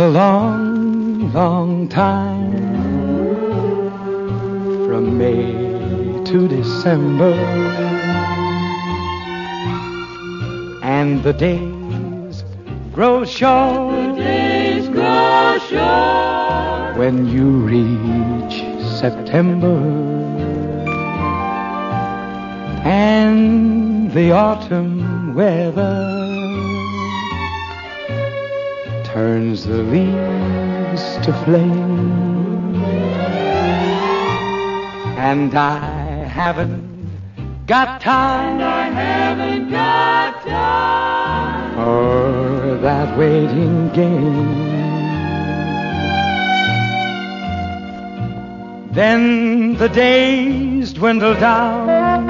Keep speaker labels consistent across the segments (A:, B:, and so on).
A: a long, long time from May to December, and the days grow short.
B: The days grow short
A: when you reach September, and the autumn weather turns the leaves to flame, and I haven't got time for that waiting game. Then the days dwindle down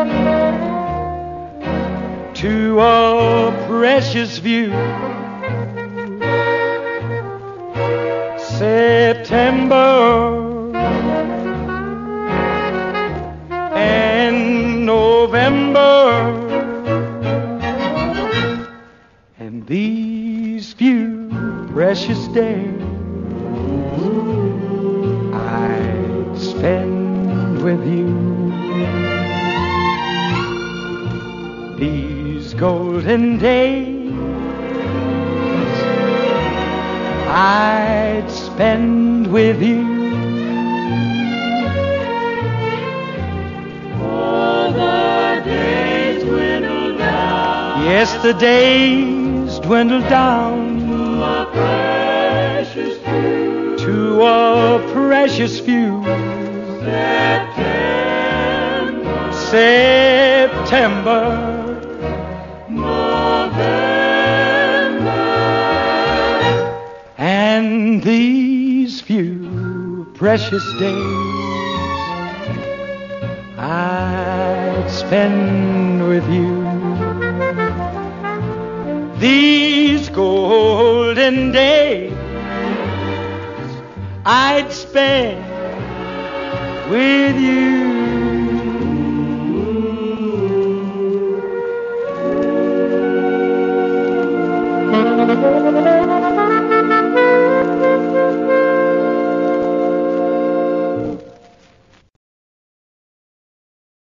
A: to a precious few. September and November, and these few precious days I'd spend with you. These golden days I'd spend with you.
B: Oh, the days dwindle down.
A: Yes, the days dwindle down
B: to a precious few.
A: To a precious few. September,
B: November,
A: and these few precious days I'd spend with you. These golden days I'd spend with you.